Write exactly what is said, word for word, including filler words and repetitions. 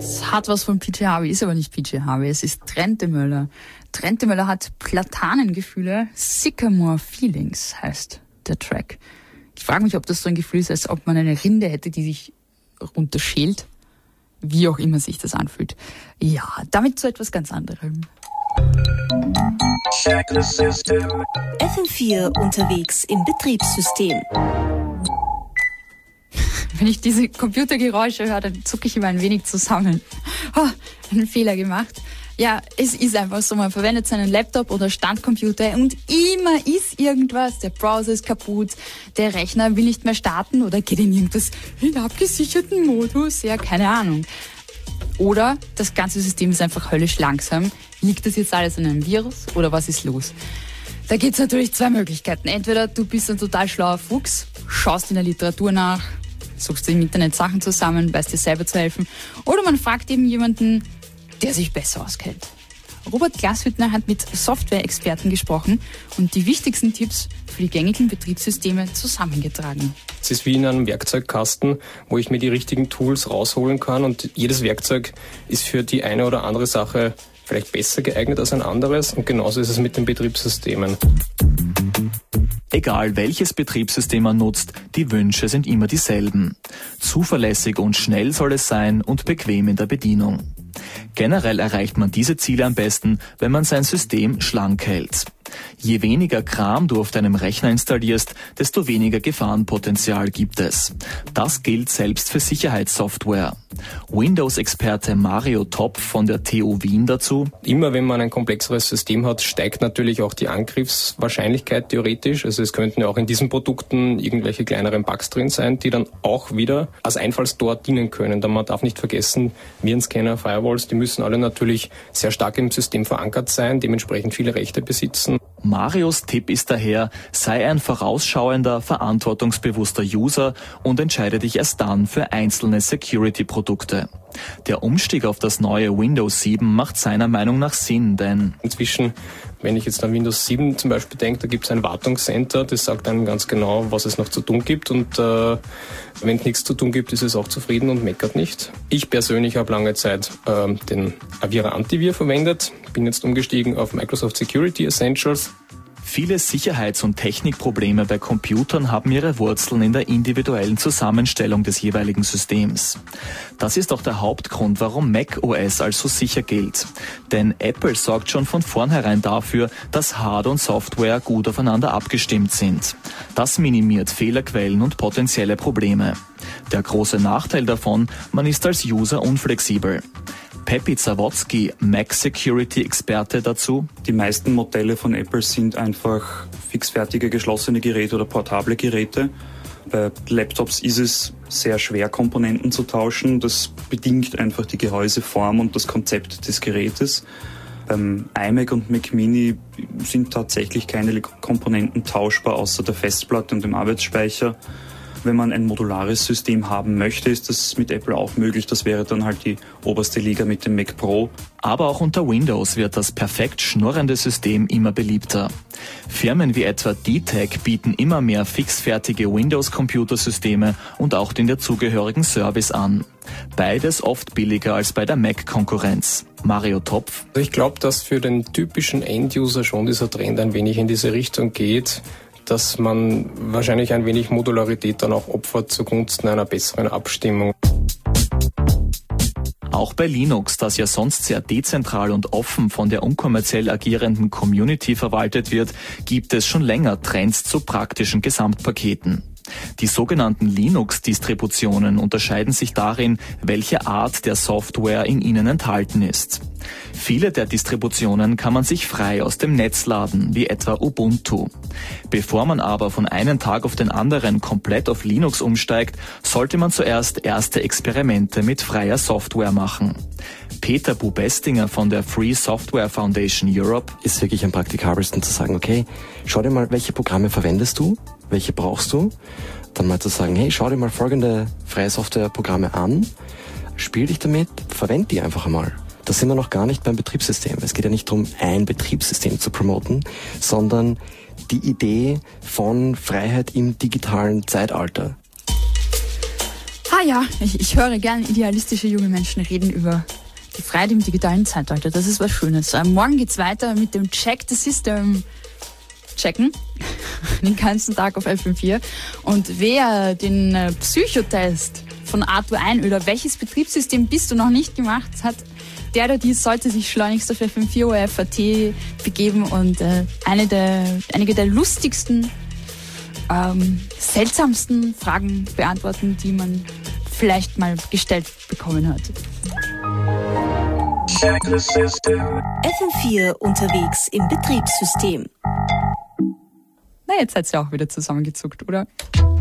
Es hat was von P J Harvey, ist aber nicht P J Harvey, es ist Trentemöller. Trentemöller hat Platanengefühle, Sycamore Feelings heißt der Track. Ich frage mich, ob das so ein Gefühl ist, als ob man eine Rinde hätte, die sich runterschält. Wie auch immer sich das anfühlt. Ja, damit zu etwas ganz anderem. F M vier unterwegs im Betriebssystem. Wenn ich diese Computergeräusche höre, dann zucke ich immer ein wenig zusammen. Oh, einen Fehler gemacht. Ja, es ist einfach so, man verwendet seinen Laptop oder Standcomputer und immer ist irgendwas. Der Browser ist kaputt, der Rechner will nicht mehr starten oder geht in irgendwas in abgesicherten Modus. Ja, keine Ahnung. Oder das ganze System ist einfach höllisch langsam. Liegt das jetzt alles an einem Virus oder was ist los? Da gibt's natürlich zwei Möglichkeiten. Entweder du bist ein total schlauer Fuchs, schaust in der Literatur nach, suchst im Internet Sachen zusammen, weißt dir selber zu helfen. Oder man fragt eben jemanden, der sich besser auskennt. Robert Glashüttner hat mit Software-Experten gesprochen und die wichtigsten Tipps für die gängigen Betriebssysteme zusammengetragen. Es ist wie in einem Werkzeugkasten, wo ich mir die richtigen Tools rausholen kann und jedes Werkzeug ist für die eine oder andere Sache vielleicht besser geeignet als ein anderes und genauso ist es mit den Betriebssystemen. Egal welches Betriebssystem man nutzt, die Wünsche sind immer dieselben. Zuverlässig und schnell soll es sein und bequem in der Bedienung. Generell erreicht man diese Ziele am besten, wenn man sein System schlank hält. Je weniger Kram du auf deinem Rechner installierst, desto weniger Gefahrenpotenzial gibt es. Das gilt selbst für Sicherheitssoftware. Windows-Experte Mario Topf von der T U Wien dazu: Immer wenn man ein komplexeres System hat, steigt natürlich auch die Angriffswahrscheinlichkeit theoretisch. Also es könnten ja auch in diesen Produkten irgendwelche kleineren Bugs drin sein, die dann auch wieder als Einfallstor dienen können. Denn man darf nicht vergessen, Virenscanner, Firewalls, die müssen alle natürlich sehr stark im System verankert sein, dementsprechend viele Rechte besitzen. Marios Tipp ist daher, sei ein vorausschauender, verantwortungsbewusster User und entscheide dich erst dann für einzelne Security-Produkte. Der Umstieg auf das neue Windows sieben macht seiner Meinung nach Sinn, denn inzwischen, wenn ich jetzt an Windows sieben zum Beispiel denke, da gibt es ein Wartungscenter, das sagt einem ganz genau, was es noch zu tun gibt und äh, wenn es nichts zu tun gibt, ist es auch zufrieden und meckert nicht. Ich persönlich habe lange Zeit äh, den Avira Antivir verwendet, bin jetzt umgestiegen auf Microsoft Security Essentials. Viele Sicherheits- und Technikprobleme bei Computern haben ihre Wurzeln in der individuellen Zusammenstellung des jeweiligen Systems. Das ist auch der Hauptgrund, warum macOS als so sicher gilt. Denn Apple sorgt schon von vornherein dafür, dass Hard- und Software gut aufeinander abgestimmt sind. Das minimiert Fehlerquellen und potenzielle Probleme. Der große Nachteil davon, man ist als User unflexibel. Pepi Zawodski, Mac-Security-Experte dazu: Die meisten Modelle von Apple sind einfach fixfertige geschlossene Geräte oder portable Geräte. Bei Laptops ist es sehr schwer, Komponenten zu tauschen. Das bedingt einfach die Gehäuseform und das Konzept des Gerätes. Beim iMac und Mac Mini sind tatsächlich keine Komponenten tauschbar, außer der Festplatte und dem Arbeitsspeicher. Wenn man ein modulares System haben möchte, ist das mit Apple auch möglich. Das wäre dann halt die oberste Liga mit dem Mac Pro. Aber auch unter Windows wird das perfekt schnurrende System immer beliebter. Firmen wie etwa D T E C bieten immer mehr fixfertige Windows-Computersysteme und auch den dazugehörigen Service an. Beides oft billiger als bei der Mac-Konkurrenz. Mario Topf: Ich glaube, dass für den typischen End-User schon dieser Trend ein wenig in diese Richtung geht, dass man wahrscheinlich ein wenig Modularität dann auch opfert zugunsten einer besseren Abstimmung. Auch bei Linux, das ja sonst sehr dezentral und offen von der unkommerziell agierenden Community verwaltet wird, gibt es schon länger Trends zu praktischen Gesamtpaketen. Die sogenannten Linux-Distributionen unterscheiden sich darin, welche Art der Software in ihnen enthalten ist. Viele der Distributionen kann man sich frei aus dem Netz laden, wie etwa Ubuntu. Bevor man aber von einem Tag auf den anderen komplett auf Linux umsteigt, sollte man zuerst erste Experimente mit freier Software machen. Peter Bubestinger von der Free Software Foundation Europe: Ist wirklich am praktikabelsten zu sagen, okay, schau dir mal, welche Programme verwendest du, welche brauchst du, dann mal zu sagen, hey, schau dir mal folgende freie Softwareprogramme an, spiel dich damit, verwend die einfach einmal. Das sind wir noch gar nicht beim Betriebssystem. Es geht ja nicht darum, ein Betriebssystem zu promoten, sondern die Idee von Freiheit im digitalen Zeitalter. Ah Ah ja, ich, ich höre gern idealistische junge Menschen reden über die Freiheit im digitalen Zeitalter. Das ist was Schönes. Äh, morgen geht's weiter mit dem Check the System checken. Den ganzen Tag auf F M vier. Und wer den äh, Psychotest von Arthur Einöder, welches Betriebssystem bist du noch nicht gemacht hat, der oder die sollte sich schleunigst auf F M vier O R F A T begeben und äh, eine der, einige der lustigsten, ähm, seltsamsten Fragen beantworten, die man vielleicht mal gestellt bekommen hat. F M vier unterwegs im Betriebssystem. Na, jetzt seid ihr auch wieder zusammengezuckt, oder?